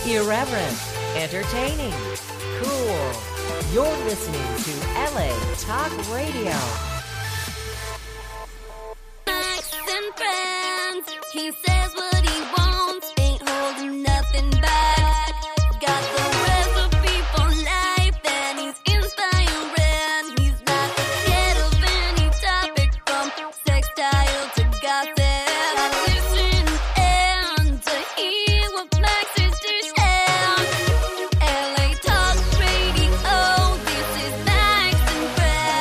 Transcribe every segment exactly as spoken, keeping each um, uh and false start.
Irreverent, entertaining, cool. You're listening to L A Talk Radio. Max and friends, he says what he wants, ain't holding nothing back. Got the recipe for life, and he's inspiring. He's not scared of any topic, from sextile to gossip. Listen and to hear what Max is to share. L A Talk Radio, this is Max and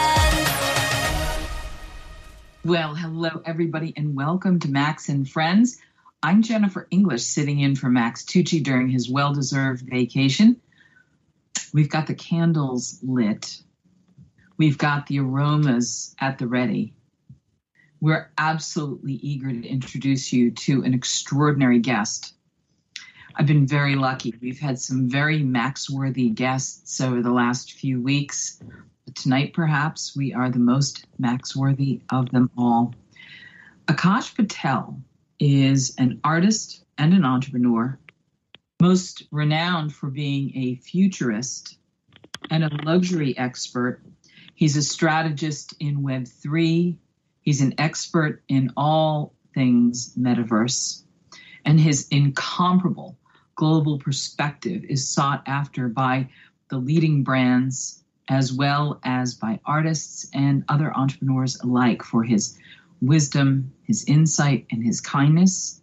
Friends. Well, hello, everybody, and welcome to Max and Friends. I'm Jennifer English, sitting in for Max Tucci during his well-deserved vacation. We've got the candles lit. We've got the aromas at the ready. We're absolutely eager to introduce you to an extraordinary guest. I've been very lucky. We've had some very Max-worthy guests over the last few weeks. But tonight, perhaps, we are the most Max-worthy of them all. Akash Patel is an artist and an entrepreneur, most renowned for being a futurist and a luxury expert. He's a strategist in Web three. He's an expert in all things metaverse. And his incomparable global perspective is sought after by the leading brands as well as by artists and other entrepreneurs alike for his wisdom, his insight, and his kindness.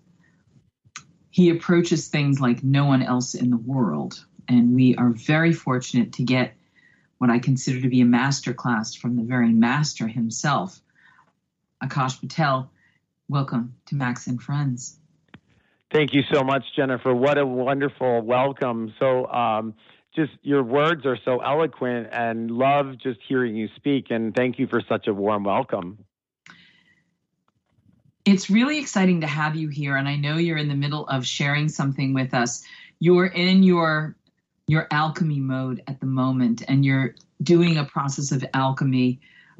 He approaches things like no one else in the world, and we are very fortunate to get what I consider to be a masterclass from the very master himself, Akash Patel. Welcome to Max and Friends. Thank you so much, Jennifer. What a wonderful welcome. So um, just your words are so eloquent, and love just hearing you speak, and thank you for such a warm welcome. It's really exciting to have you here, and I know you're in the middle of sharing something with us. You're in your your alchemy mode at the moment, and you're doing a process of alchemy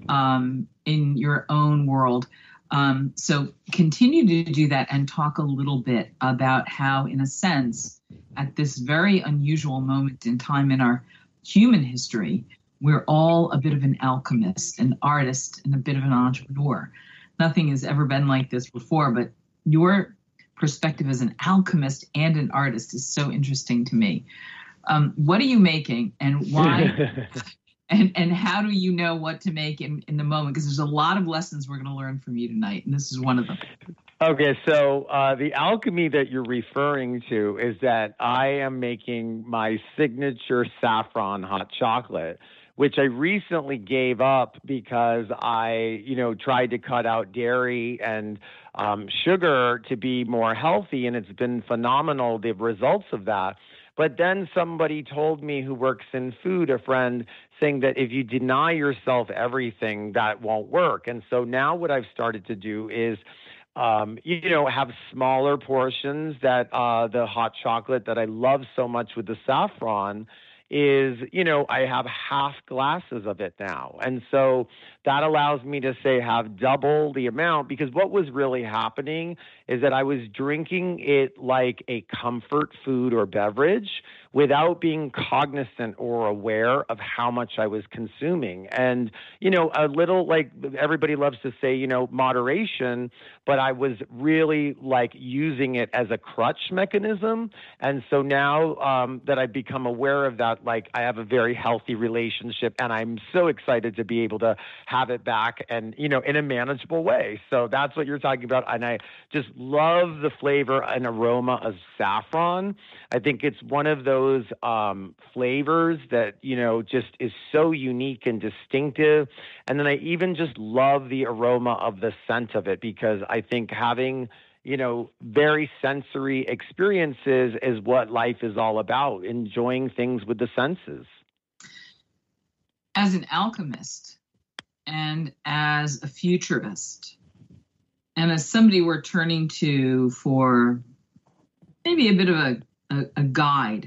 um, in your own world. Um, so continue to do that and talk a little bit about how, in a sense, at this very unusual moment in time in our human history, we're all a bit of an alchemist, an artist, and a bit of an entrepreneur. Nothing has ever been like this before, but your perspective as an alchemist and an artist is so interesting to me. Um, what are you making, and why, and, and how do you know what to make in, in the moment? Because there's a lot of lessons we're going to learn from you tonight, and this is one of them. Okay, so uh, the alchemy that you're referring to is that I am making my signature saffron hot chocolate, which I recently gave up because I, you know, tried to cut out dairy and um, sugar to be more healthy, and it's been phenomenal, the results of that. But then somebody told me who works in food, a friend, saying that if you deny yourself everything, that won't work. And so now what I've started to do is Um, you know, have smaller portions that uh, the hot chocolate that I love so much with the saffron is, you know, I have half glasses of it now. And so that allows me to say have double the amount, because what was really happening is that I was drinking it like a comfort food or beverage without being cognizant or aware of how much I was consuming. And, you know, a little, like everybody loves to say, you know, moderation, but I was really like using it as a crutch mechanism. And so now um, that I've become aware of that, like I have a very healthy relationship, and I'm so excited to be able to have it back and, you know, in a manageable way. So that's what you're talking about. And I just love the flavor and aroma of saffron. I think it's one of those um, flavors that, you know, just is so unique and distinctive. And then I even just love the aroma of the scent of it, because I think having, you know, very sensory experiences is what life is all about, enjoying things with the senses. As an alchemist and as a futurist and as somebody we're turning to for maybe a bit of a, a, a guide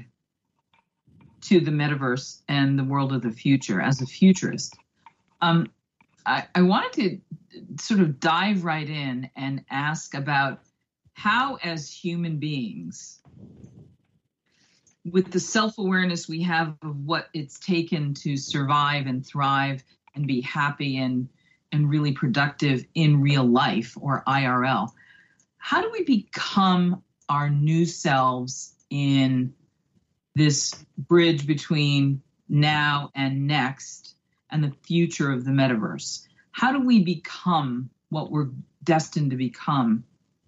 to the metaverse and the world of the future, as a futurist, um, I, I wanted to sort of dive right in and ask about how, as human beings, with the self-awareness we have of what it's taken to survive and thrive and be happy and and really productive in real life or I R L, how do we become our new selves in this bridge between now and next and the future of the metaverse? How do we become what we're destined to become?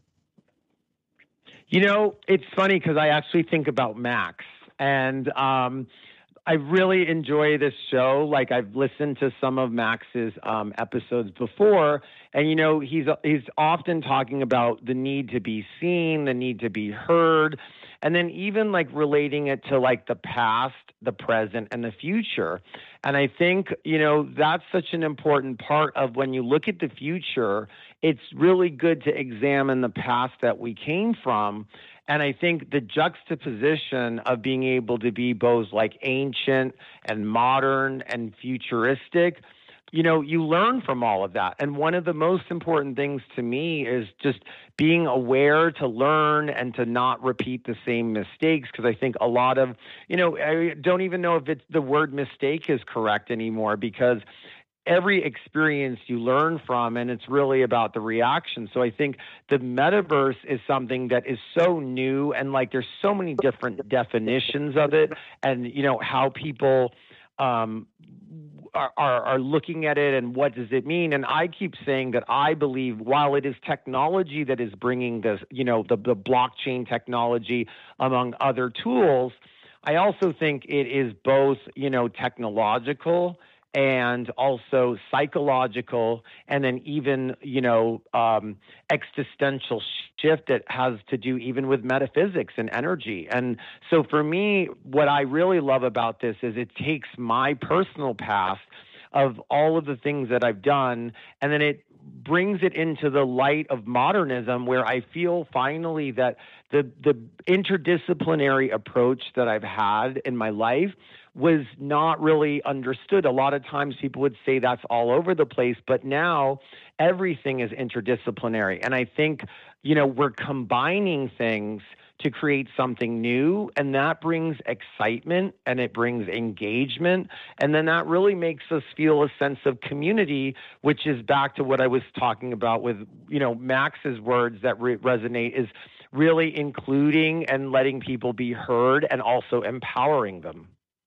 You know, it's funny because I actually think about Max, and um, I really enjoy this show. Like, I've listened to some of Max's um, episodes before, and you know, he's he's often talking about the need to be seen, the need to be heard, and then even like relating it to like the past, the present, and the future. And I think, you know, that's such an important part of when you look at the future, it's really good to examine the past that we came from. And I think the juxtaposition of being able to be both like ancient and modern and futuristic, you know, you learn from all of that. And one of the most important things to me is just being aware to learn and to not repeat the same mistakes. Because I think a lot of, you know, I don't even know if it's the word mistake is correct anymore, because every experience you learn from, and it's really about the reaction. So I think the metaverse is something that is so new, and like there's so many different definitions of it, and you know how people um, are, are are looking at it and what does it mean. And I keep saying that I believe while it is technology that is bringing this, you know, the the blockchain technology among other tools, I also think it is both, you know, technological and also psychological, and then even, you know, um, existential shift that has to do even with metaphysics and energy. And so for me, what I really love about this is it takes my personal past of all of the things that I've done, and then it brings it into the light of modernism, where I feel finally that the the interdisciplinary approach that I've had in my life was not really understood. A lot of times people would say that's all over the place, but now everything is interdisciplinary. And I think, you know, we're combining things to create something new, and that brings excitement and it brings engagement. And then that really makes us feel a sense of community, which is back to what I was talking about with, you know, Max's words that re- resonate is really including and letting people be heard and also empowering them.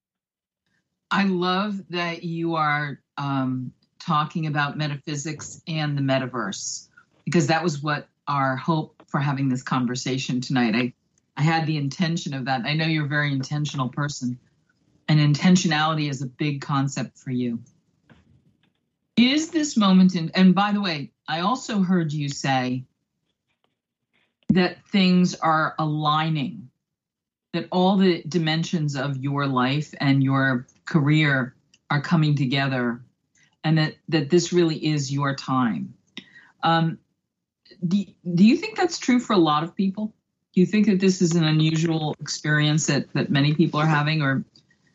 I love that you are um, talking about metaphysics and the metaverse, because that was what our hope for having this conversation tonight. I, I had the intention of that. I know you're a very intentional person, and intentionality is a big concept for you. Is this moment in, and by the way, I also heard you say that things are aligning, that all the dimensions of your life and your career are coming together, and that, that this really is your time. Um, do, do you think that's true for a lot of people? Do you think that this is an unusual experience that, that many people are having? Or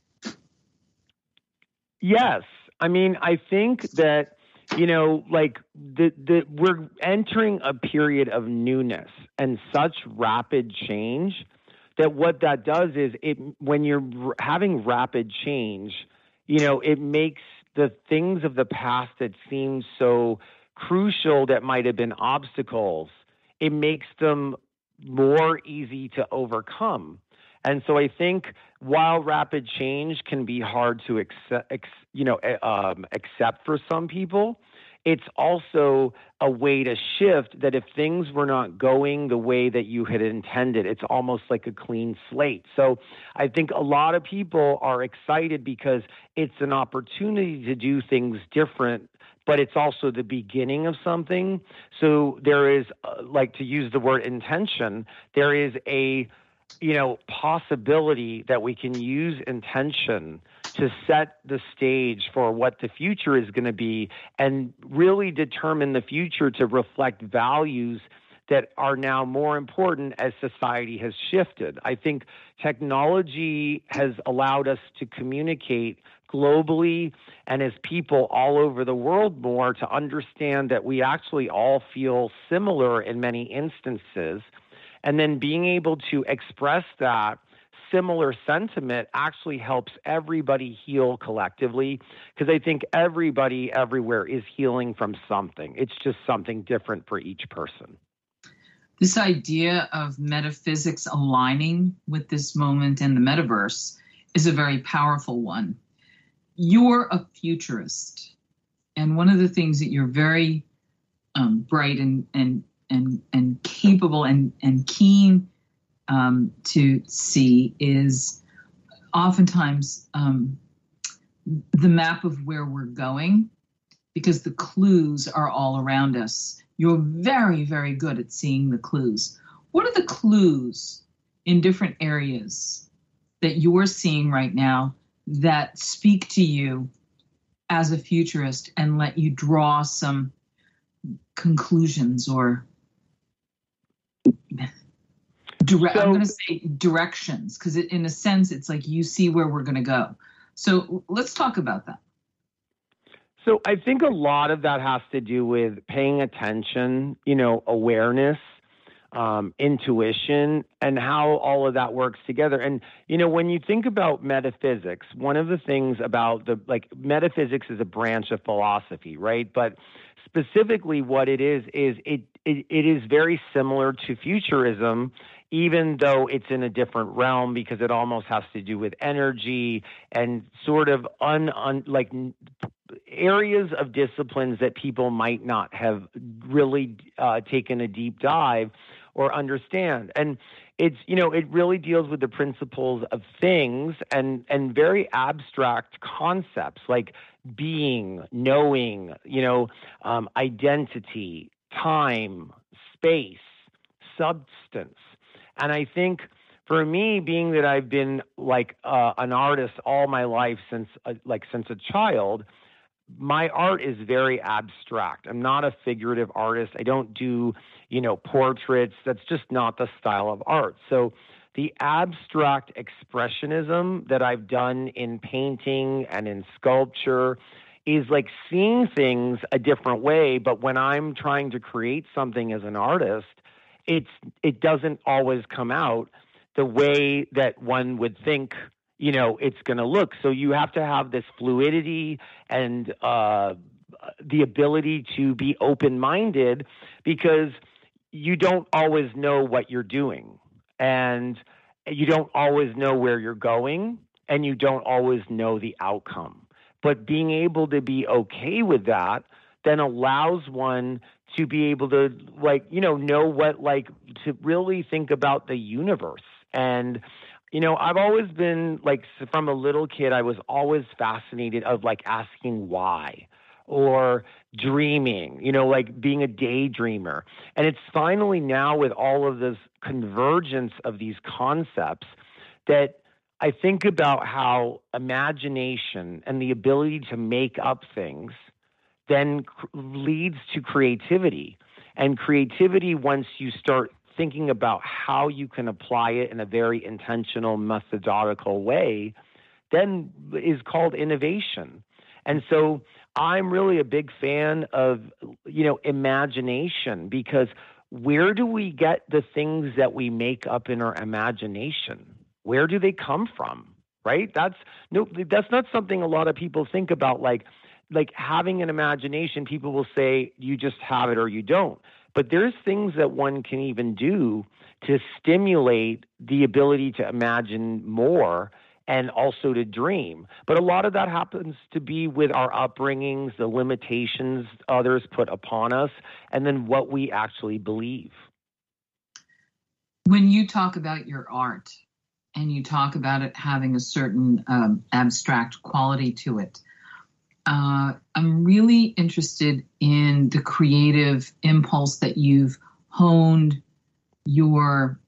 Yes. I mean, I think that, you know, like the, the we're entering a period of newness and such rapid change that what that does is it, when you're having rapid change, you know, it makes the things of the past that seem so crucial, that might have been obstacles, it makes them more easy to overcome. And so I think while rapid change can be hard to accept, you know, um, accept for some people, it's also a way to shift that if things were not going the way that you had intended, it's almost like a clean slate. So I think a lot of people are excited because it's an opportunity to do things different, but it's also the beginning of something. So there is, uh, like to use the word intention, there is a you know, possibility that we can use intention to set the stage for what the future is going to be, and really determine the future to reflect values that are now more important as society has shifted. I think technology has allowed us to communicate globally and as people all over the world more, to understand that we actually all feel similar in many instances. And then being able to express that similar sentiment actually helps everybody heal collectively, because I think everybody everywhere is healing from something. It's just something different for each person. This idea of metaphysics aligning with this moment in the metaverse is a very powerful one. You're a futurist, and one of the things that you're very um, bright and and and and capable and and keen um, to see is oftentimes um, the map of where we're going, because the clues are all around us. You're very, very good at seeing the clues. What are the clues in different areas that you're seeing right now that speak to you as a futurist and let you draw some conclusions or dire- So- I'm going to say directions, because in a sense, it's like you see where we're going to go. So let's talk about that. So I think a lot of that has to do with paying attention, you know, awareness, um, intuition, and how all of that works together. And, you know, when you think about metaphysics, one of the things about the, like, metaphysics is a branch of philosophy, right? But specifically what it is, is it, it, it is very similar to futurism, even though it's in a different realm, because it almost has to do with energy and sort of un, un like areas of disciplines that people might not have really uh, taken a deep dive or understand. And it's, you know, it really deals with the principles of things and, and very abstract concepts like being, knowing, you know, um, identity, time, space, substance. And I think for me, being that I've been like uh, an artist all my life since uh, like since a child, my art is very abstract. I'm not a figurative artist. I don't do, you know, portraits. That's just not the style of art. So the abstract expressionism that I've done in painting and in sculpture is like seeing things a different way. But when I'm trying to create something as an artist, it's it doesn't always come out the way that one would think, you know, it's going to look. So you have to have this fluidity and uh, the ability to be open-minded, because you don't always know what you're doing, and you don't always know where you're going, and you don't always know the outcome. But being able to be okay with that then allows one to be able to, like, you know, know what, like, to really think about the universe. And, you know, I've always been, like, from a little kid, I was always fascinated of, like, asking why, or dreaming, you know, like being a daydreamer. And it's finally now, with all of this convergence of these concepts, that I think about how imagination and the ability to make up things then cr- leads to creativity. And creativity, once you start thinking about how you can apply it in a very intentional, methodological way, then is called innovation. And so I'm really a big fan of, you know, imagination, because where do we get the things that we make up in our imagination? Where do they come from? Right? That's no, that's not something a lot of people think about. Like, like having an imagination, people will say you just have it or you don't. But there's things that one can even do to stimulate the ability to imagine more and also to dream. But a lot of that happens to be with our upbringings, the limitations others put upon us, and then what we actually believe. When you talk about your art and you talk about it having a certain um, abstract quality to it, Uh, I'm really interested in the creative impulse that you've honed your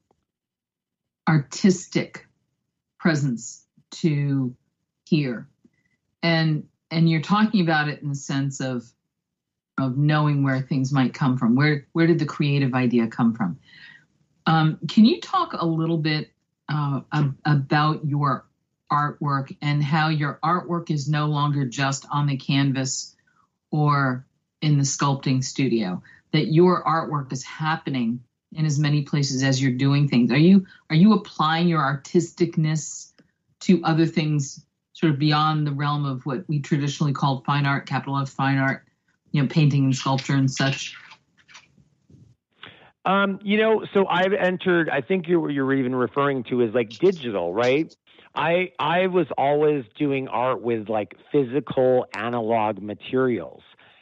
artistic presence to here. And and you're talking about it in the sense of of knowing where things might come from. Where where did the creative idea come from? Um, can you talk a little bit uh, ab- about your artwork and how your artwork is no longer just on the canvas or in the sculpting studio, that your artwork is happening in as many places as you're doing things. Are you are you applying your artisticness to other things sort of beyond the realm of what we traditionally called fine art, capital F fine art, you know, painting and sculpture and such? Um, you know, so I've entered, I think you you're even referring to is like digital, right? I I was always doing art with like physical analog materials.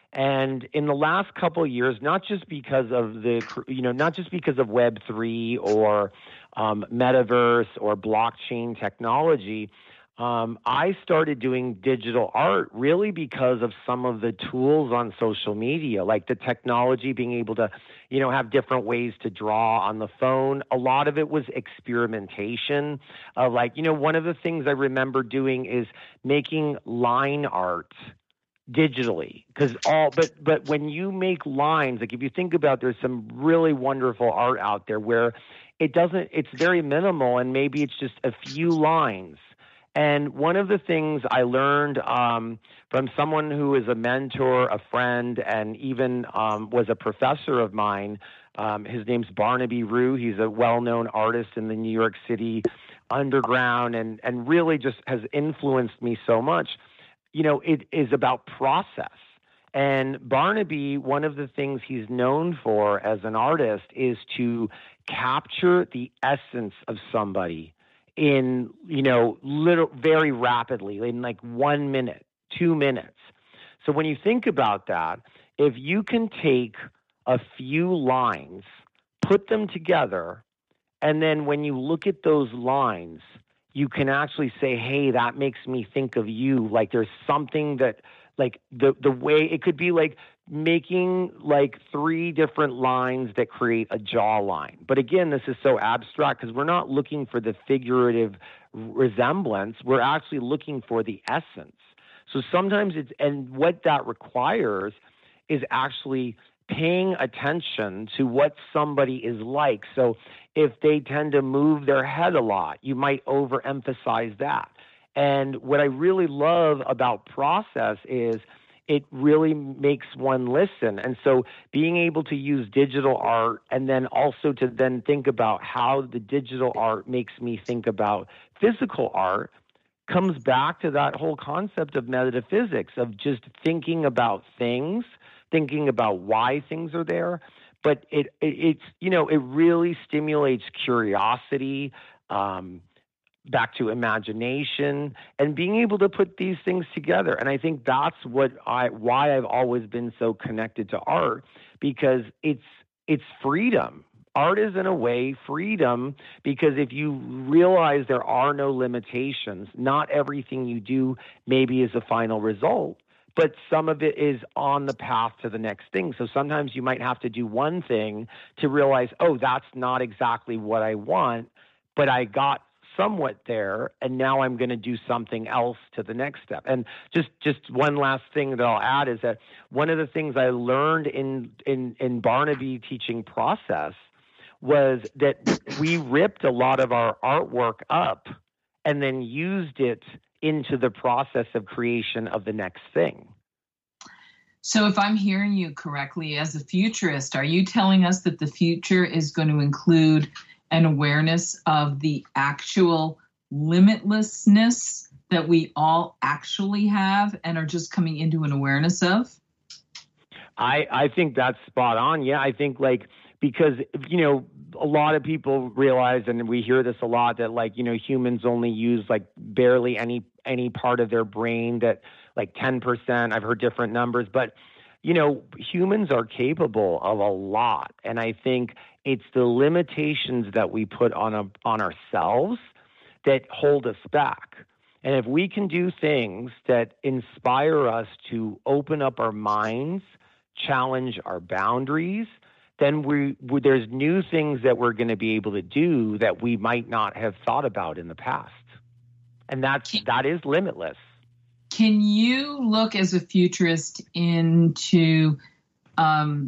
And in the last couple of years, not just because of the, you know, not just because of Web three or um, metaverse or blockchain technology, um, I started doing digital art really because of some of the tools on social media, like the technology, being able to, you know, have different ways to draw on the phone. A lot of it was experimentation. Uh, like, you know, one of the things I remember doing is making line art digitally, because all but but when you make lines, like if you think about, there's some really wonderful art out there where it doesn't, it's very minimal, and maybe it's just a few lines. And one of the things I learned um, from someone who is a mentor, a friend, and even um, was a professor of mine, um, his name's Barnaby Rue. He's a well-known artist in the New York City underground, and and really just has influenced me so much. You know, it is about process. And Barnaby, one of the things he's known for as an artist is to capture the essence of somebody in, you know, little, very rapidly, in like one minute, two minutes. So when you think about that, if you can take a few lines, put them together, and then when you look at those lines, you can actually say, hey, that makes me think of you. Like there's something that, like the the way, it could be like making like three different lines that create a jawline. But again, this is so abstract because we're not looking for the figurative resemblance. We're actually looking for the essence. So sometimes it's, and what that requires is actually paying attention to what somebody is like. So if they tend to move their head a lot, you might overemphasize that. And what I really love about process is it really makes one listen. And so being able to use digital art and then also to then think about how the digital art makes me think about physical art comes back to that whole concept of metaphysics, of just thinking about things, thinking about why things are there. But it, it it's, you know, it really stimulates curiosity, um, back to imagination, and being able to put these things together. And I think that's what I, why I've always been so connected to art, because it's, it's freedom. Art is in a way freedom, because if you realize there are no limitations, not everything you do maybe is a final result, but some of it is on the path to the next thing. So sometimes you might have to do one thing to realize, oh, that's not exactly what I want, but I got somewhat there, and now I'm going to do something else to the next step. And just just one last thing that I'll add is that one of the things I learned in in, in Barnaby teaching process was that we ripped a lot of our artwork up and then used it into the process of creation of the next thing. So if I'm hearing you correctly, as a futurist, are you telling us that the future is going to include an awareness of the actual limitlessness that we all actually have and are just coming into an awareness of? I, I think that's spot on. Yeah, I think like, because, you know, a lot of people realize, and we hear this a lot, that like, you know, humans only use like barely any any part of their brain, that like ten percent. I've heard different numbers, but, you know, humans are capable of a lot. And I think it's the limitations that we put on a, on ourselves that hold us back. And if we can do things that inspire us to open up our minds, challenge our boundaries, then we, we there's new things that we're going to be able to do that we might not have thought about in the past. And that's, that is limitless. Can you look as a futurist into um,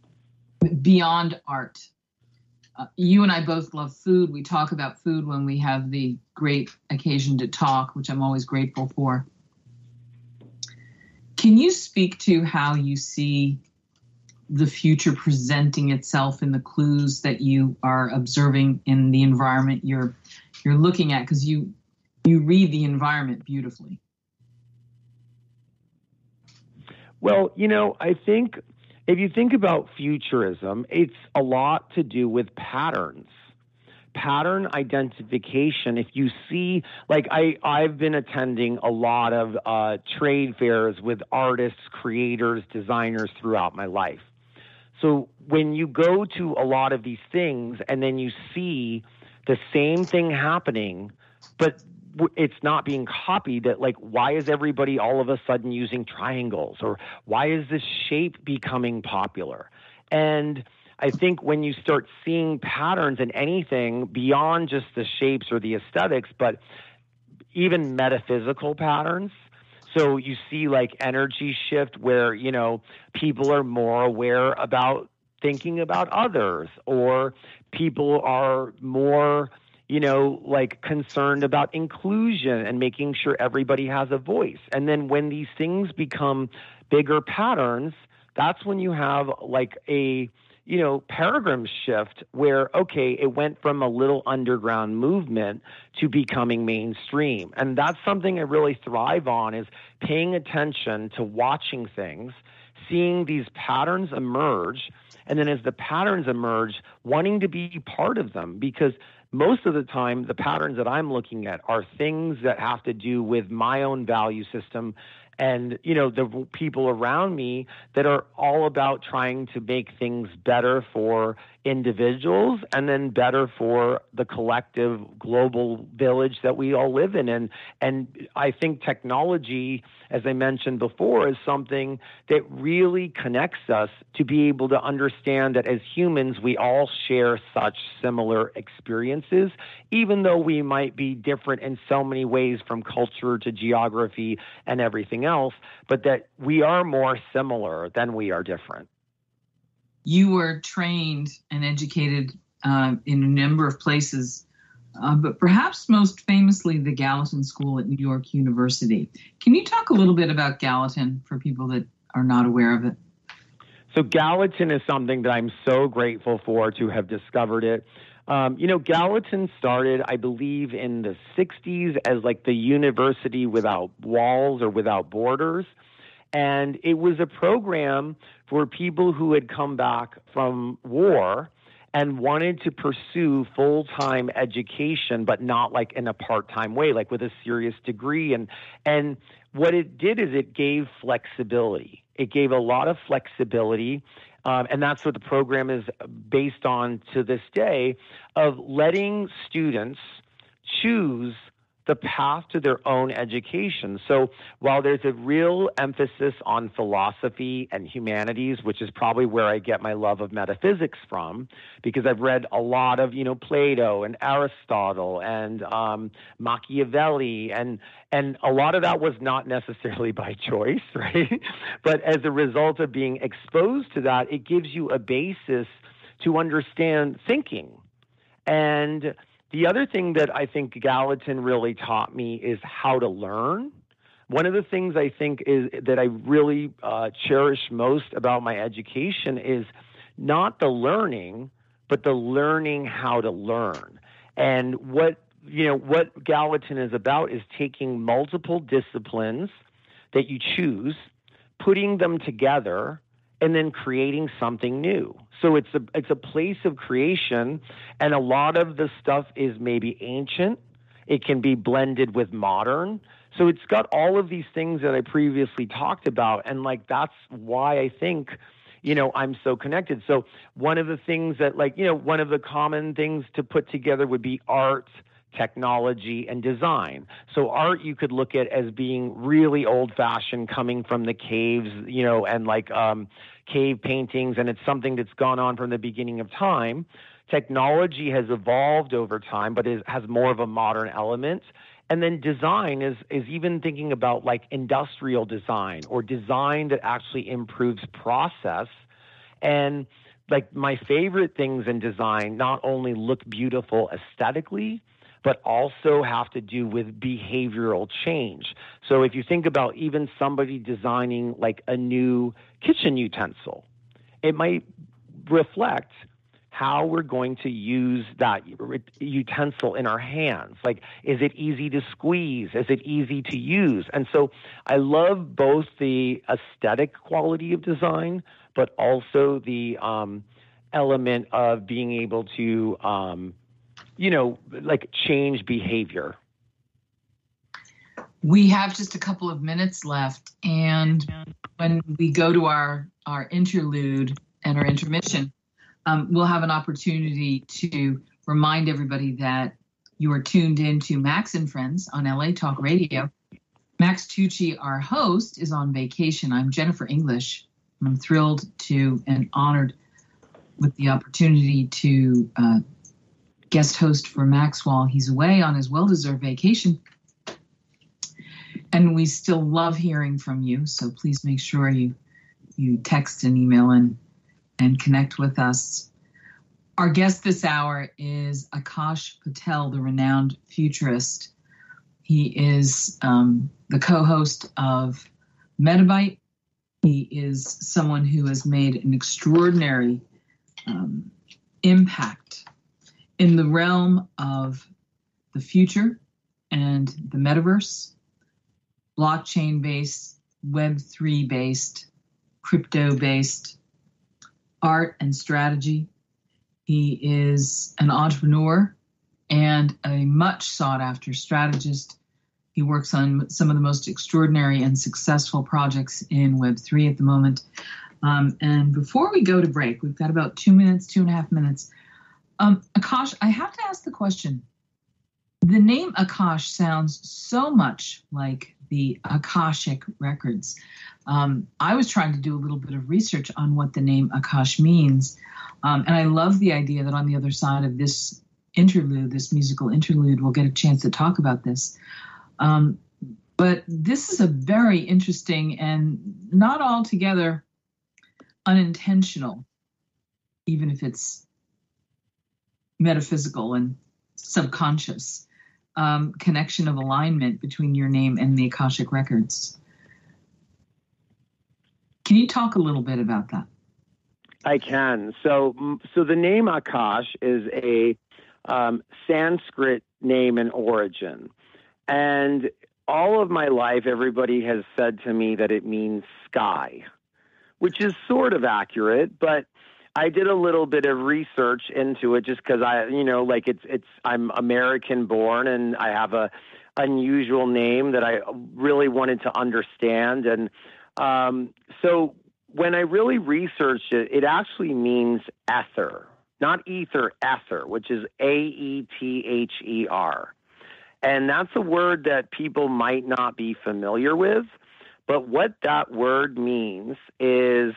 beyond art? Uh, you and I both love food. We talk about food when we have the great occasion to talk, which I'm always grateful for. Can you speak to how you see the future presenting itself in the clues that you are observing in the environment you're you're looking at, because you you read the environment beautifully. Well, you know, I think if you think about futurism, it's a lot to do with patterns. Pattern identification. If you see, like I, I've been attending a lot of uh, trade fairs with artists, creators, designers throughout my life. So when you go to a lot of these things and then you see the same thing happening, but it's not being copied, that like, why is everybody all of a sudden using triangles? Or why is this shape becoming popular? And I think when you start seeing patterns in anything beyond just the shapes or the aesthetics, but even metaphysical patterns. So you see like energy shift where, you know, people are more aware about thinking about others, or people are more, you know, like concerned about inclusion and making sure everybody has a voice. And then when these things become bigger patterns, that's when you have like a, you know, paradigm shift where, okay, it went from a little underground movement to becoming mainstream. And that's something I really thrive on, is paying attention to watching things, seeing these patterns emerge, and then as the patterns emerge, wanting to be part of them. Because most of the time, the patterns that I'm looking at are things that have to do with my own value system and, you know, the people around me that are all about trying to make things better for individuals and then better for the collective global village that we all live in. And, and I think technology, as I mentioned before, is something that really connects us to be able to understand that as humans, we all share such similar experiences, even though we might be different in so many ways from culture to geography and everything else, but that we are more similar than we are different. You were trained and educated uh, in a number of places, uh, but perhaps most famously the Gallatin School at New York University. Can you talk a little bit about Gallatin for people that are not aware of it? So Gallatin is something that I'm so grateful for to have discovered it. Um, you know, Gallatin started, I believe, in the sixties as like the university without walls or without borders. And it was a program for people who had come back from war and wanted to pursue full-time education, but not like in a part-time way, like with a serious degree. And, and what it did is it gave flexibility. It gave a lot of flexibility. Um, and that's what the program is based on to this day, of letting students choose the path to their own education. So while there's a real emphasis on philosophy and humanities, which is probably where I get my love of metaphysics from, because I've read a lot of, you know, Plato and Aristotle and um, Machiavelli, and and a lot of that was not necessarily by choice, right? But as a result of being exposed to that, it gives you a basis to understand thinking. And the other thing that I think Gallatin really taught me is how to learn. One of the things I think is that I really uh, cherish most about my education is not the learning, but the learning how to learn. And what, you know, what Gallatin is about is taking multiple disciplines that you choose, putting them together, and then creating something new. So it's a it's a place of creation, and a lot of the stuff is maybe ancient. It can be blended with modern. So it's got all of these things that I previously talked about, and like that's why I think, you know, I'm so connected. So one of the things that, like, you know, one of the common things to put together would be art, technology, and design. So art you could look at as being really old-fashioned, coming from the caves, you know, and like um, cave paintings, and it's something that's gone on from the beginning of time. Technology has evolved over time, but it has more of a modern element. And then design is is even thinking about like industrial design or design that actually improves process. And like my favorite things in design not only look beautiful aesthetically, but also have to do with behavioral change. So if you think about even somebody designing like a new kitchen utensil, it might reflect how we're going to use that utensil in our hands. Like, is it easy to squeeze? Is it easy to use? And so I love both the aesthetic quality of design, but also the um, element of being able to, um, you know, like change behavior. We have just a couple of minutes left, and when we go to our, our interlude and our intermission, um, we'll have an opportunity to remind everybody that you are tuned in to Max and Friends on L A Talk Radio. Max Tucci, our host, is on vacation. I'm Jennifer English. I'm thrilled to and honored with the opportunity to uh, guest host for Max while he's away on his well-deserved vacation. And we still love hearing from you, so please make sure you you text and email and, and connect with us. Our guest this hour is Akash Patel, the renowned futurist. He is um, the co-host of Metabyte. He is someone who has made an extraordinary um, impact in the realm of the future and the metaverse, blockchain-based, Web three based, crypto-based art and strategy. He is an entrepreneur and a much sought-after strategist. He works on some of the most extraordinary and successful projects in Web three at the moment. Um, and before we go to break, we've got about two minutes, two and a half minutes. Um, Akash, I have to ask the question. The name Akash sounds so much like the Akashic Records. Um, I was trying to do a little bit of research on what the name Akash means. Um, and I love the idea that on the other side of this interlude, this musical interlude, we'll get a chance to talk about this. Um, but this is a very interesting and not altogether unintentional, even if it's metaphysical and subconscious, um, connection of alignment between your name and the Akashic Records. Can you talk a little bit about that? I can. So, so the name Akash is a um, Sanskrit name and origin. And all of my life, everybody has said to me that it means sky, which is sort of accurate, but I did a little bit of research into it just because I, you know, like it's, it's, I'm American born and I have a unusual name that I really wanted to understand. And um, so when I really researched it, it actually means ether, not ether, ether, which is A E T H E R. And that's a word that people might not be familiar with. But what that word means is,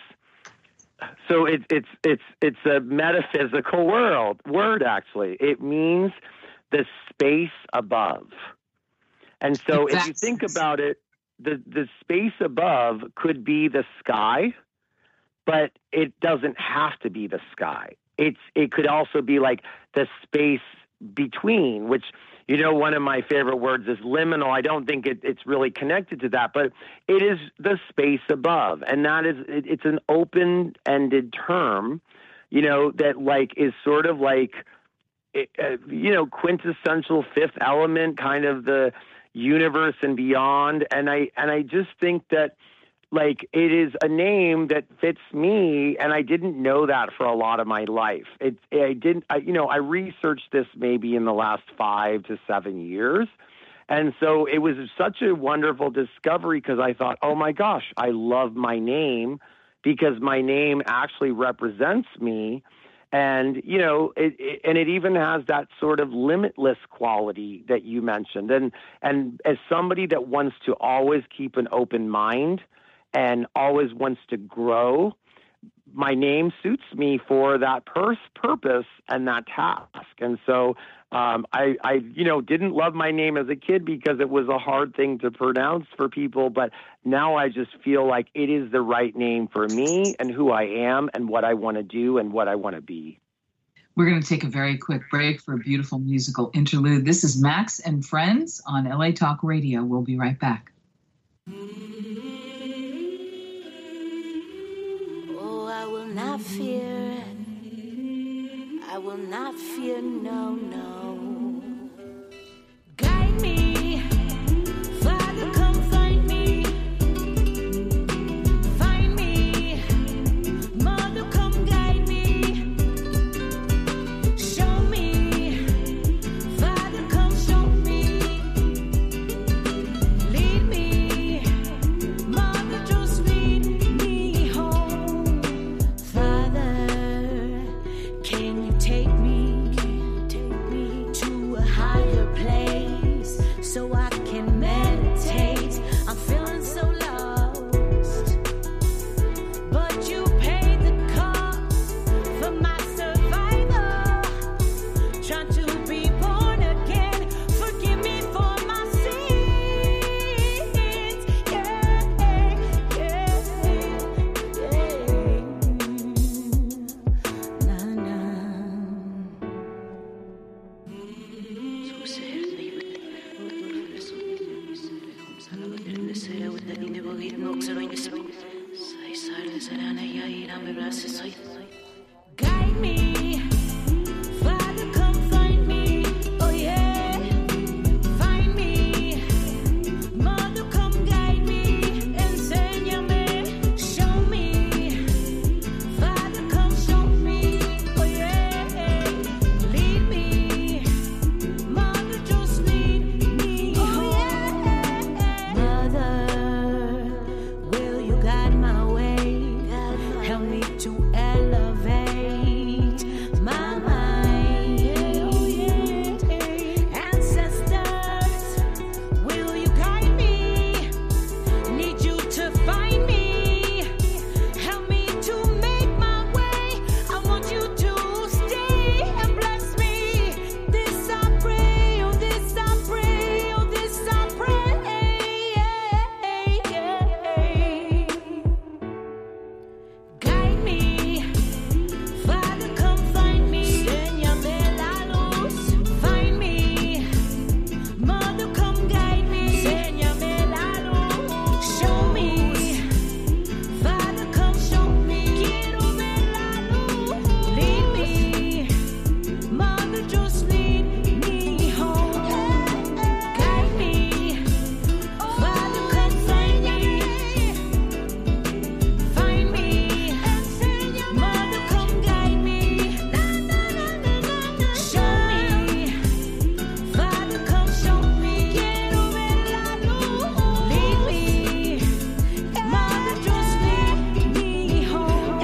so it, it's it's it's a metaphysical world word, actually. It means the space above. And so if you think about it, the, the space above could be the sky, but it doesn't have to be the sky. It's it could also be like the space between, which, you know, one of my favorite words is liminal. I don't think it, it's really connected to that, but it is the space above. And that is, it, it's an open-ended term, you know, that like is sort of like, uh, you know, quintessential fifth element, kind of the universe and beyond. And I, and I just think that, like, it is a name that fits me, and I didn't know that for a lot of my life. It, I didn't, I, you know, I researched this maybe in the last five to seven years, and so it was such a wonderful discovery because I thought, oh my gosh, I love my name because my name actually represents me, and you know, it, it, and it even has that sort of limitless quality that you mentioned, and and as somebody that wants to always keep an open mind and always wants to grow, my name suits me for that pers- purpose and that task. And so um, I, I, you know, didn't love my name as a kid because it was a hard thing to pronounce for people. But now I just feel like it is the right name for me and who I am and what I want to do and what I want to be. We're going to take a very quick break for a beautiful musical interlude. This is Max and Friends on L A Talk Radio. We'll be right back. I will not fear. I will not fear, no, no. Guide me, Father, come find me. Find me, Mother, come guide me. Show me, Father, come show me. Lead me, Mother, just lead me home. Father, can you take me, take me to a higher place so I can meditate? I'm feeling so lost, but you paid the cost for my survival. Trying to be born again, forgive me for my sins. Yeah, yeah, yeah. Na, na. Guide me, Father, come find me. Oh yeah, find me, Mother, come guide me. Enséñame, show me, Father, come show me. Oh yeah, lead me, Mother, just lead me home. Mother, will you guide my way? Help me to elevate my mind. Ancestors, will you guide me? Need you to find me. Help me to make my way. I want you to stay and bless me. This I pray, oh this I pray, oh this I pray. Guide me, Father, come find me. Enséñame la luz. Find me, Mother, come guide me. Enséñame la luz. Show me, Father, come show me. Quiero ver la luz. Lead me, Mother, just lead me home. Guide me, Father, come find me. Find me, Mother, come guide me. Show me, Father, come show me. Quiero ver la luz. Lead me, Mother, just lead me home.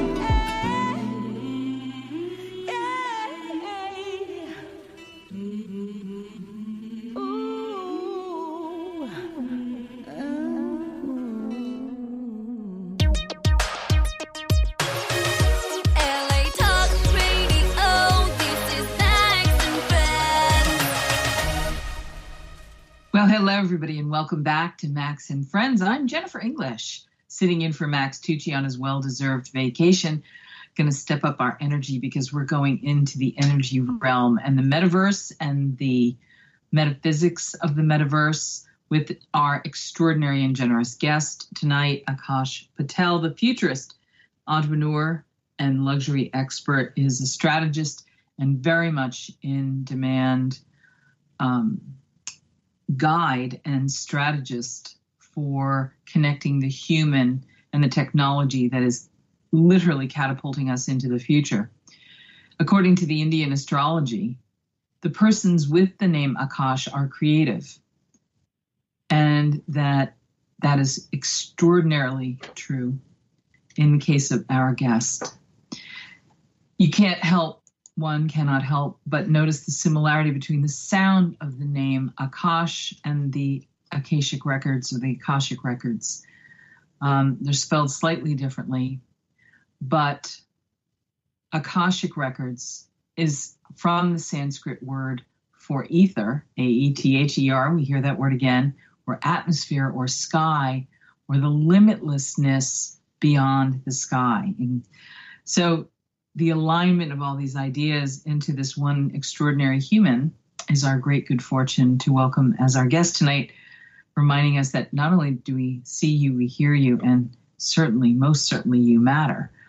L A Talk Radio, this is Max and Friends. Well, hello, everybody, and welcome back to Max and Friends. I'm Jennifer English, sitting in for Max Tucci on his well-deserved vacation. Going to step up our energy because we're going into the energy realm and the metaverse and the metaphysics of the metaverse with our extraordinary and generous guest tonight, Akash Patel, the futurist, entrepreneur, and luxury expert, is a strategist and very much in demand um, guide and strategist for connecting the human and the technology that is literally catapulting us into the future. According to the Indian astrology, the persons with the name Akash are creative, and that that is extraordinarily true in the case of our guest. You can't help, one cannot help but notice the similarity between the sound of the name Akash and the Akashic records or the Akashic records. Um, they're spelled slightly differently, but Akashic records is from the Sanskrit word for ether, A E T H E R, we hear that word again, or atmosphere or sky, or the limitlessness beyond the sky. And so the alignment of all these ideas into this one extraordinary human is our great good fortune to welcome as our guest tonight, reminding us that not only do we see you, we hear you, and certainly, most certainly, you matter.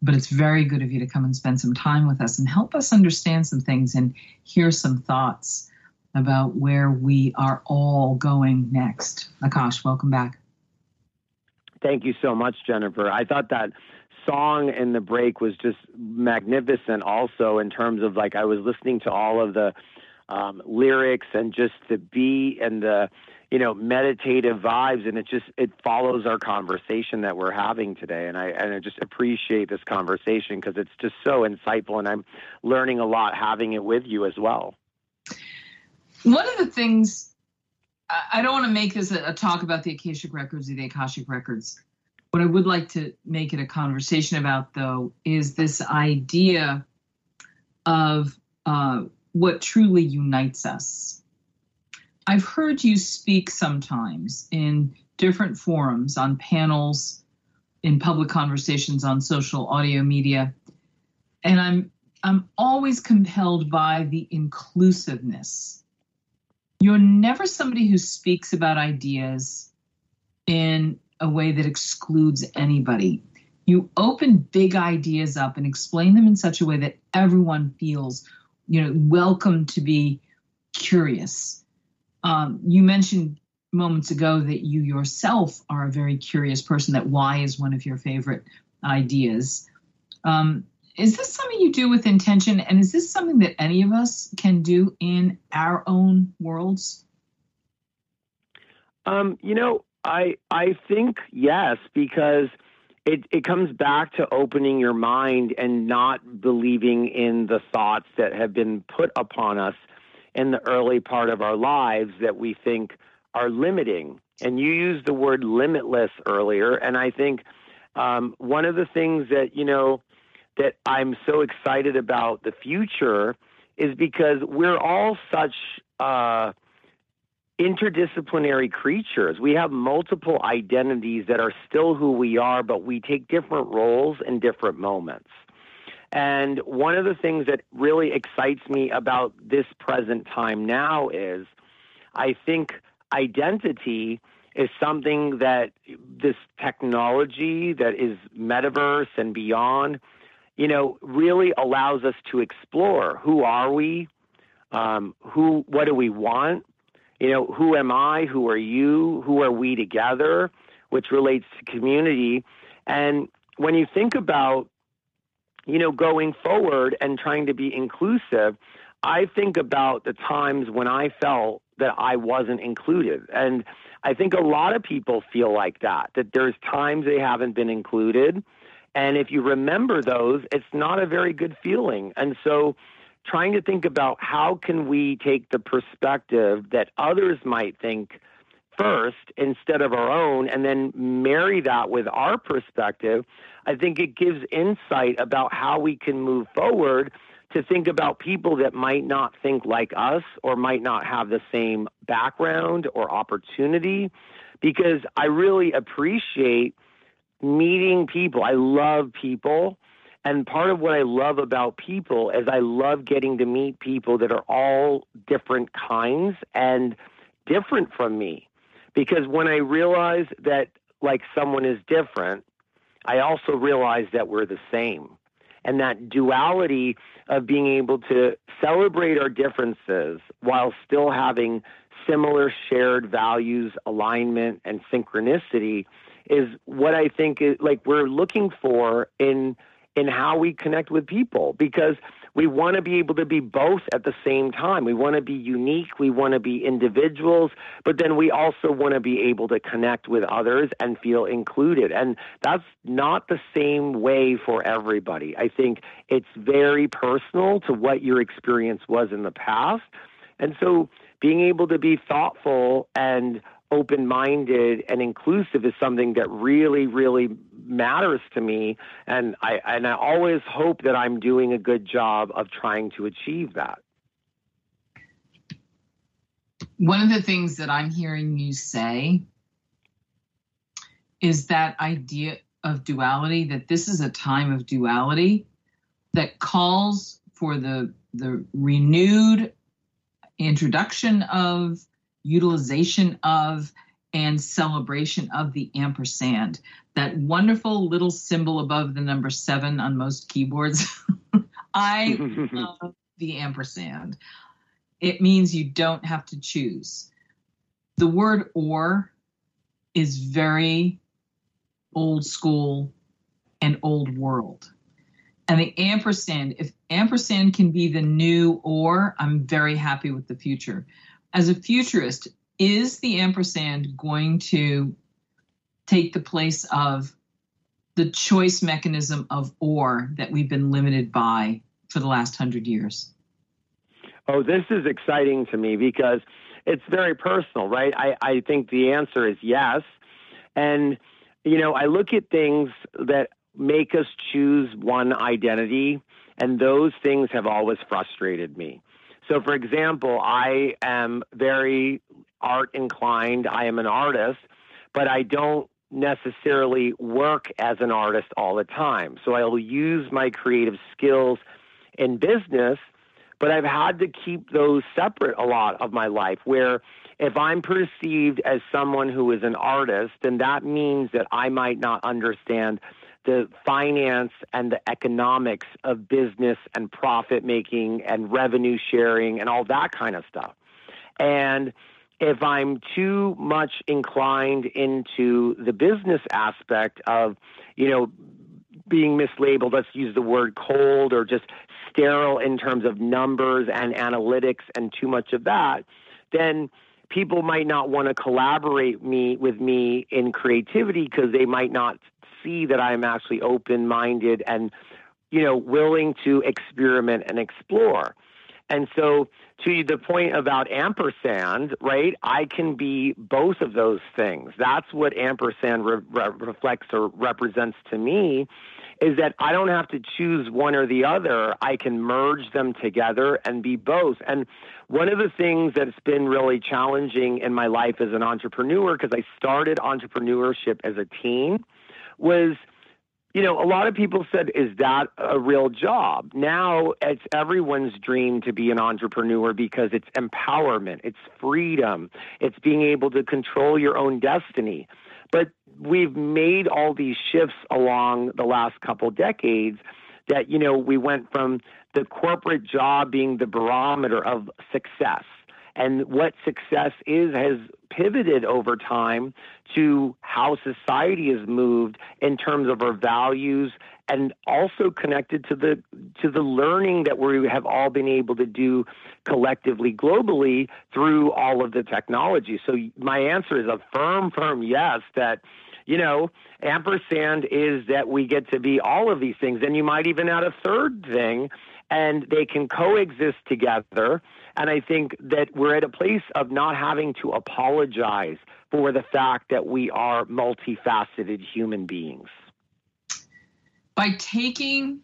but it's very good of you to come and spend some time with us and help us understand some things and hear some thoughts about where we are all going next. Akash, welcome back. Thank you so much, Jennifer. I thought that song in the break was just magnificent also, in terms of, like, I was listening to all of the um, lyrics and just the beat and the, you know, meditative vibes, and it just, it follows our conversation that we're having today. And I, and I just appreciate this conversation because it's just so insightful, and I'm learning a lot having it with you as well. One of the things, I don't want to make this a, a talk about the Akashic Records or the Akashic Records. What I would like to make it a conversation about, though, is this idea of uh, what truly unites us. I've heard you speak sometimes in different forums, on panels, in public conversations, on social audio media, and I'm I'm always compelled by the inclusiveness. You're never somebody who speaks about ideas in a way that excludes anybody. You open big ideas up and explain them in such a way that everyone feels, you know, welcome to be curious. Um, you mentioned moments ago that you yourself are a very curious person, that why is one of your favorite ideas. Um, is this something you do with intention? And is this something that any of us can do in our own worlds? Um, you know, I I think yes, because it, it comes back to opening your mind and not believing in the thoughts that have been put upon us in the early part of our lives that we think are limiting. And you used the word limitless earlier, and I think um, one of the things that, you know, that I'm so excited about the future is because we're all such uh, interdisciplinary creatures. We have multiple identities that are still who we are, but we take different roles in different moments. And one of the things that really excites me about this present time now is I think identity is something that this technology that is metaverse and beyond, you know, really allows us to explore. Who are we? Um, who? What do we want? You know, who am I? Who are you? Who are we together? Which relates to community. And when you think about, you know, going forward and trying to be inclusive, I think about the times when I felt that I wasn't included. And I think a lot of people feel like that, that there's times they haven't been included. And if you remember those, it's not a very good feeling. And so trying to think about how can we take the perspective that others might think first instead of our own, and then marry that with our perspective, I think it gives insight about how we can move forward to think about people that might not think like us or might not have the same background or opportunity, because I really appreciate meeting people. I love people. And part of what I love about people is I love getting to meet people that are all different kinds and different from me. Because when I realize that, like, someone is different, I also realize that we're the same. And that duality of being able to celebrate our differences while still having similar shared values, alignment, and synchronicity is what I think is, like, we're looking for in in how we connect with people, because we want to be able to be both at the same time. We want to be unique. We want to be individuals, but then we also want to be able to connect with others and feel included. And that's not the same way for everybody. I think it's very personal to what your experience was in the past. And so being able to be thoughtful and open-minded and inclusive is something that really, really matters to me. And I and I always hope that I'm doing a good job of trying to achieve that. One of the things that I'm hearing you say is that idea of duality, that this is a time of duality that calls for the the renewed introduction of, utilization of, and celebration of the ampersand, that wonderful little symbol above the number seven on most keyboards. I love the ampersand. It means you don't have to choose. The word or is very old school and old world. And the ampersand, if ampersand can be the new or, I'm very happy with the future. As a futurist, is the ampersand going to take the place of the choice mechanism of or that we've been limited by for the last hundred years? Oh, this is exciting to me because it's very personal, right? I, I think the answer is yes. And, you know, I look at things that make us choose one identity, and those things have always frustrated me. So, for example, I am very art inclined. I am an artist, but I don't necessarily work as an artist all the time. So I will use my creative skills in business, but I've had to keep those separate a lot of my life, where if I'm perceived as someone who is an artist, then that means that I might not understand the finance and the economics of business and profit making and revenue sharing and all that kind of stuff. And if I'm too much inclined into the business aspect of, you know, being mislabeled, let's use the word cold or just sterile in terms of numbers and analytics and too much of that, then people might not want to collaborate me with me in creativity because they might not see that I'm actually open-minded and, you know, willing to experiment and explore. And so to the point about ampersand, right, I can be both of those things. That's what ampersand re- re- reflects or represents to me, is that I don't have to choose one or the other. I can merge them together and be both. And one of the things that's been really challenging in my life as an entrepreneur, because I started entrepreneurship as a teen, was, you know, a lot of people said, is that a real job? Now it's everyone's dream to be an entrepreneur because it's empowerment, it's freedom, it's being able to control your own destiny. But we've made all these shifts along the last couple decades that, you know, we went from the corporate job being the barometer of success. And what success is has pivoted over time to how society has moved in terms of our values, and also connected to the to the learning that we have all been able to do collectively, globally, through all of the technology. So my answer is a firm, firm yes, that, you know, ampersand is that we get to be all of these things. And you might even add a third thing, and they can coexist together. And I think that we're at a place of not having to apologize for the fact that we are multifaceted human beings. By taking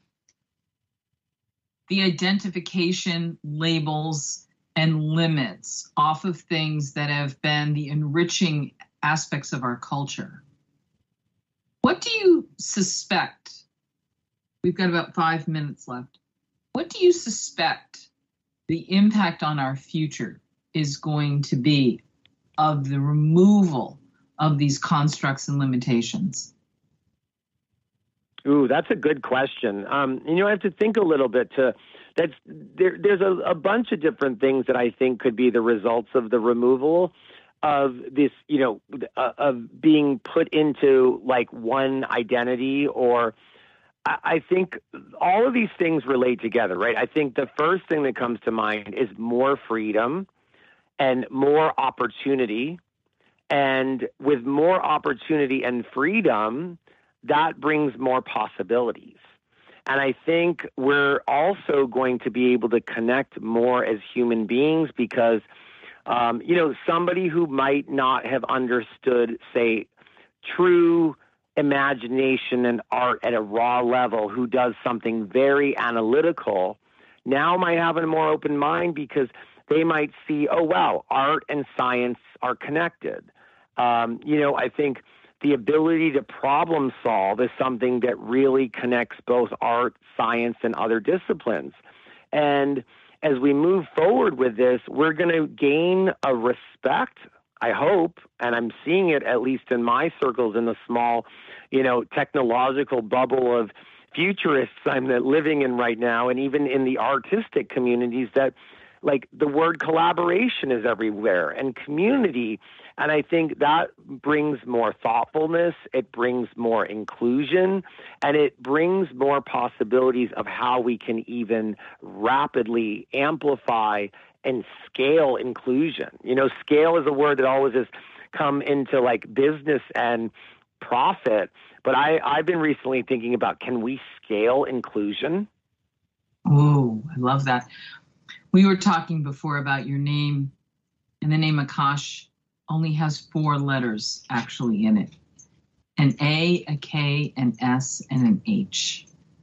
the identification labels and limits off of things that have been the enriching aspects of our culture, what do you suspect? We've got about five minutes left. What do you suspect the impact on our future is going to be of the removal of these constructs and limitations? Ooh, that's a good question. Um, you know, I have to think a little bit to that's there, there's a, a bunch of different things that I think could be the results of the removal of this, you know, uh, of being put into like one identity. Or I, I think all of these things relate together, right? I think the first thing that comes to mind is more freedom and more opportunity. And with more opportunity and freedom, that brings more possibilities. And I think we're also going to be able to connect more as human beings because, um, you know, somebody who might not have understood, say, true imagination and art at a raw level, who does something very analytical, now might have a more open mind because they might see, oh, wow, art and science are connected. Um, you know, I think the ability to problem solve is something that really connects both art, science, and other disciplines. And as we move forward with this, we're going to gain a respect, I hope, and I'm seeing it at least in my circles, in the small, you know, technological bubble of futurists I'm living in right now, and even in the artistic communities, that like the word collaboration is everywhere and community. And I think that brings more thoughtfulness, it brings more inclusion, and it brings more possibilities of how we can even rapidly amplify and scale inclusion. You know, scale is a word that always has come into like business and profit, but I, I've been recently thinking about, can we scale inclusion? Oh, I love that. We were talking before about your name, and the name Akash only has four letters actually in it. An A, a K, an S, and an H.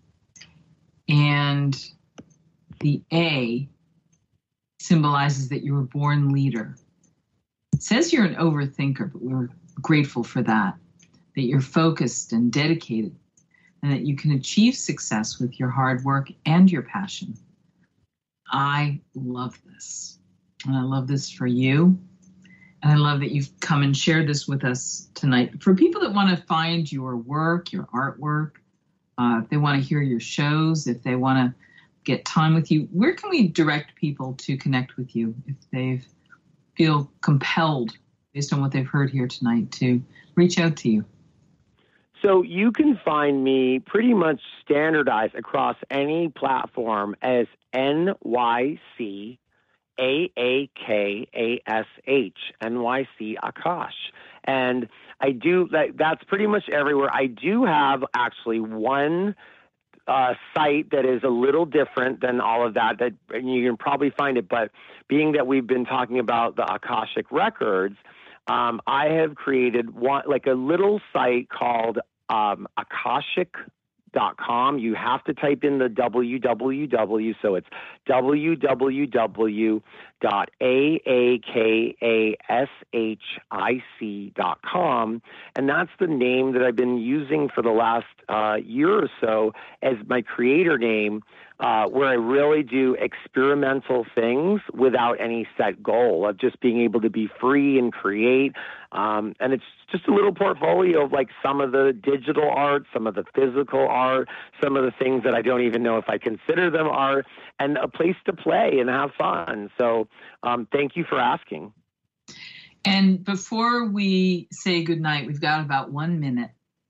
And the A symbolizes that you're a born leader. It says you're an overthinker, but we're grateful for that, that you're focused and dedicated, and that you can achieve success with your hard work and your passion. I love this. And I love this for you. And I love that you've come and shared this with us tonight. For people that want to find your work, your artwork, uh, if they want to hear your shows, if they want to get time with you, where can we direct people to connect with you if they feel compelled, based on what they've heard here tonight, to reach out to you? So you can find me pretty much standardized across any platform as N Y C A A K A S H, N Y C Akash. And I do, that, that's pretty much everywhere. I do have actually one uh, site that is a little different than all of that, that and you can probably find it, but being that we've been talking about the Akashic Records, um, I have created one, like a little site called um, Akashic dot com. You have to type in the W W W, so it's W W W dot A A K A S H I C dot com, and that's the name that I've been using for the last uh, year or so as my creator name, uh, where I really do experimental things without any set goal of just being able to be free and create. Um, and it's just a little portfolio of like some of the digital art, some of the physical art, some of the things that I don't even know if I consider them art, and a place to play and have fun. So um, thank you for asking. And before we say goodnight, we've got about one minute.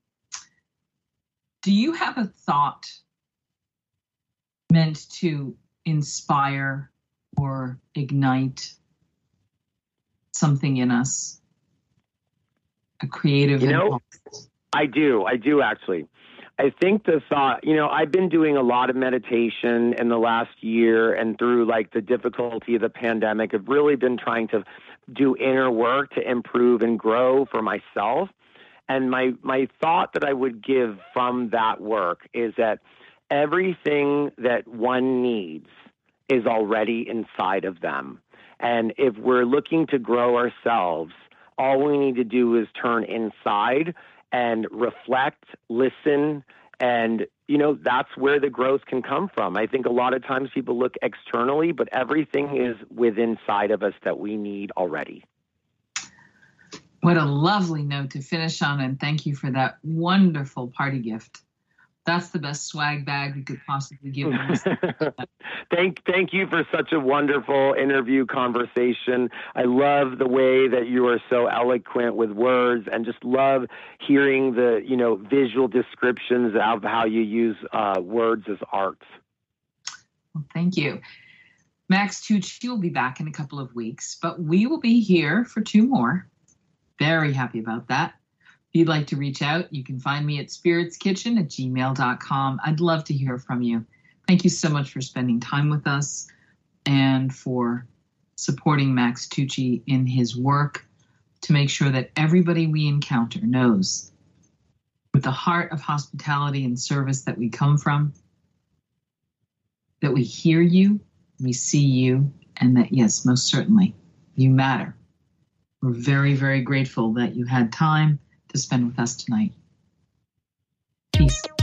Do you have a thought meant to inspire or ignite something in us? A creative you know, impulse? I do. I do actually. I think the thought, you know, I've been doing a lot of meditation in the last year, and through like the difficulty of the pandemic, I've really been trying to do inner work to improve and grow for myself. And my, my thought that I would give from that work is that everything that one needs is already inside of them. And if we're looking to grow ourselves, all we need to do is turn inside and reflect, listen, and, you know, that's where the growth can come from. I think a lot of times people look externally, but everything is within inside of us that we need already. What a lovely note to finish on, and thank you for that wonderful party gift. That's the best swag bag we could possibly give us. thank, thank you for such a wonderful interview conversation. I love the way that you are so eloquent with words, and just love hearing the, you know, visual descriptions of how you use uh, words as art. Well, thank you. Max Tucci will be back in a couple of weeks, but we will be here for two more. Very happy about that. If you'd like to reach out, you can find me at spirits kitchen at gmail dot com. I'd love to hear from you. Thank you so much for spending time with us and for supporting Max Tucci in his work to make sure that everybody we encounter knows, with the heart of hospitality and service that we come from, that we hear you, we see you, and that, yes, most certainly, you matter. We're very, very grateful that you had time to spend with us tonight. Peace.